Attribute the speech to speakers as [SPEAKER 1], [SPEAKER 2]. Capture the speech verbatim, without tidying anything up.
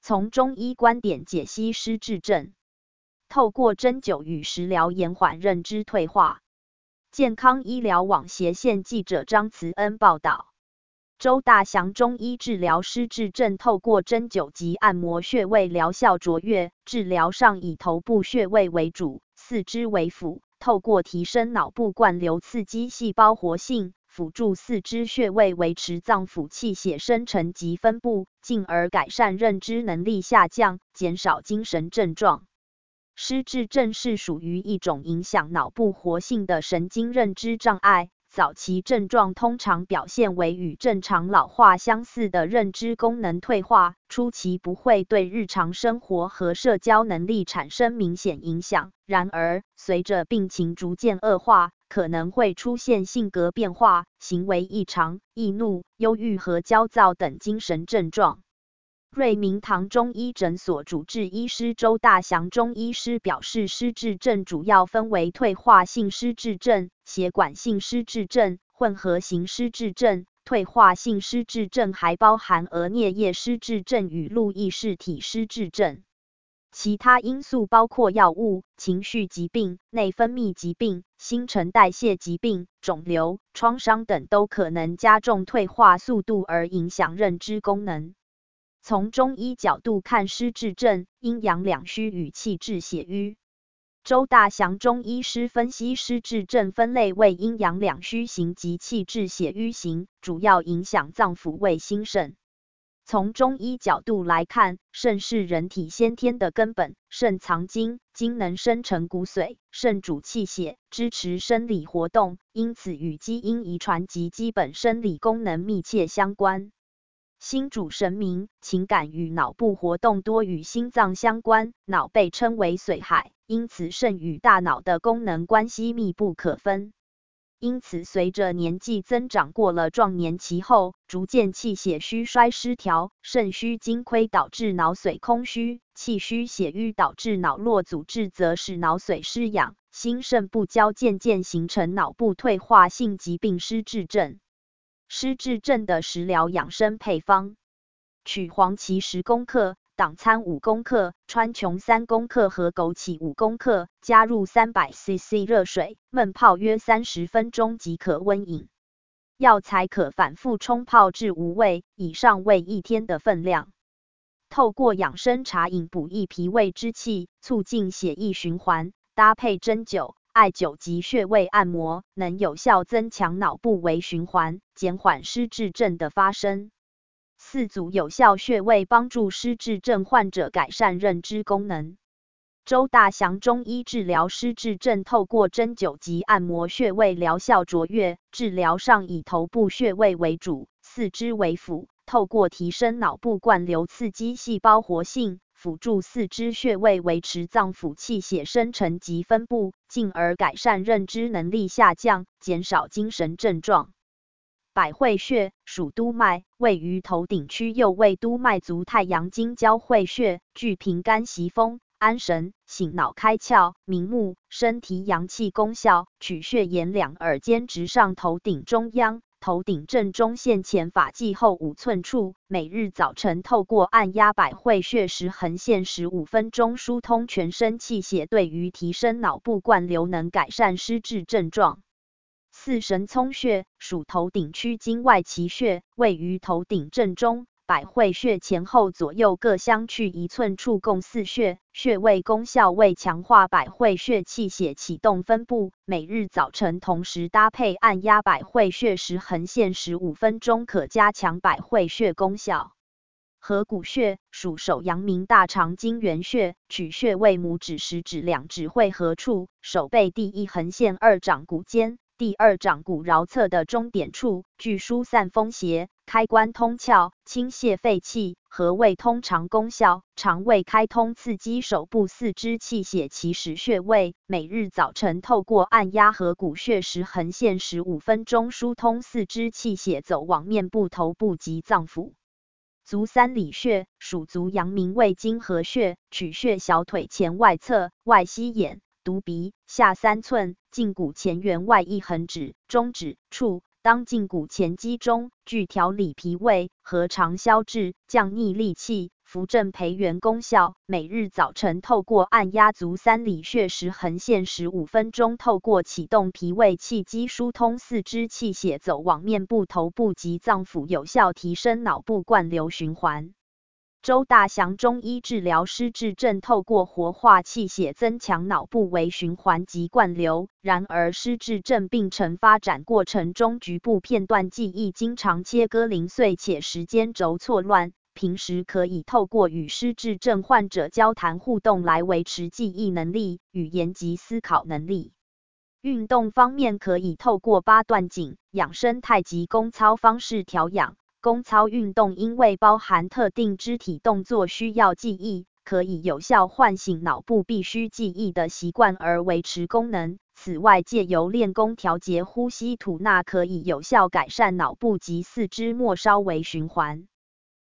[SPEAKER 1] 从中医观点解析失智症，透过针灸与食疗延缓认知退化。健康医疗网斜线记者张慈恩报道。周大祥中医治疗失智症，透过针灸及按摩穴位疗效卓越，治疗上以头部穴位为主，四肢为辅，透过提升脑部灌流刺激细胞活性，辅助四肢穴位维持脏腑气血生成及分布，进而改善认知能力下降，减少精神症状。失智症是属于一种影响脑部活性的神经认知障碍，早期症状通常表现为与正常老化相似的认知功能退化，初期不会对日常生活和社交能力产生明显影响。然而，随着病情逐渐恶化，可能会出现性格变化、行为异常、易怒、忧郁和焦躁等精神症状。瑞明堂中医诊所主治医师周大祥中医师表示，失智症主要分为退化性失智症、血管性失智症、混合型失智症。退化性失智症还包含额颞叶失智症与路易氏体失智症。其他因素包括药物、情绪疾病、内分泌疾病、新陈代谢疾病、肿瘤、创伤等，都可能加重退化速度而影响认知功能。从中医角度看失智症，阴阳两虚与气滞血瘀。周大祥中医师分析失智症分类为阴阳两虚型及气滞血瘀型，主要影响脏腑为心肾。从中医角度来看，肾是人体先天的根本，肾藏精，精能生成骨髓，肾主气血，支持生理活动，因此与基因遗传及基本生理功能密切相关。心主神明，情感与脑部活动多与心脏相关，脑被称为髓海，因此肾与大脑的功能关系密不可分。因此，随着年纪增长，过了壮年期后，逐渐气血虚衰失调，肾虚精亏导致脑髓空虚，气虚血瘀导致脑络阻滞，则使脑髓失养，心肾不交，渐渐形成脑部退化性疾病失智症。失智症的食疗养生配方：取黄芪十公克、党参五公克、川穹三公克和枸杞五公克，加入三百 C C 热水，焖泡约三十分钟即可温饮。药材可反复冲泡至无味，以上为一天的分量。透过养生茶饮补益脾胃之气，促进血液循环，搭配针灸、艾灸及穴位按摩，能有效增强脑部微循环，减缓失智症的发生。四组有效穴位帮助失智症患者改善认知功能。周大祥中医治疗失智症，透过针灸及按摩穴位疗效卓越，治疗上以头部穴位为主，四肢为辅，透过提升脑部灌流刺激细胞活性，辅助四肢穴位维持脏腑气血生成及分布，进而改善认知能力下降，减少精神症状。百会穴属督脉，位于头顶区右位督脉足太阳经交汇穴，具平肝息风、安神、醒脑开窍、明目、身体阳气功效。取穴沿两耳尖直上头顶中央，头顶正中线前发际后五寸处。每日早晨透过按压百会穴时横线十五分钟，疏通全身气血，对于提升脑部灌流能改善失智症状。四神聪穴属头顶区经外奇穴，位于头顶正中，百会穴前后左右各相去一寸处，共四穴。穴位功效为强化百会穴气血启动分布。每日早晨同时搭配按压百会穴时横线十五分钟，可加强百会穴功效。合谷穴属手阳明大肠经原穴，取穴位拇指、食指两指汇合处，手背第一横线二掌骨间。第二掌骨桡侧的中点处，具疏散风邪、开关通窍、清泻肺气和胃通肠功效。肠胃开通刺激手部四肢气血起始穴位，每日早晨透过按压合谷穴时横线十五分钟，疏通四肢气血走往面部、头部及脏腑。足三里穴属足阳明胃经合穴，取穴小腿前外侧，外膝眼、犊鼻下三寸，胫骨前缘外一横指、中指处，当胫骨前肌中，具调理脾胃、和肠消滞、降逆戾气、 扶正培元功效。每日早晨透过按压足三里穴时横线十五分钟，透过启动脾胃气机，疏通四肢，气血走往面部、头部及脏腑，有效提升脑部灌流循环。周大祥中医治疗失智症，透过活化气血，增强脑部微循环及灌流。然而，失智症病程发展过程中，局部片段记忆经常切割零碎，且时间轴错乱。平时可以透过与失智症患者交谈互动来维持记忆能力、语言及思考能力。运动方面，可以透过八段锦、养生太极功操方式调养。功操运动因为包含特定肢体动作需要记忆，可以有效唤醒脑部必须记忆的习惯而维持功能。此外，借由练功调节呼吸吐纳，可以有效改善脑部及四肢末梢微循环。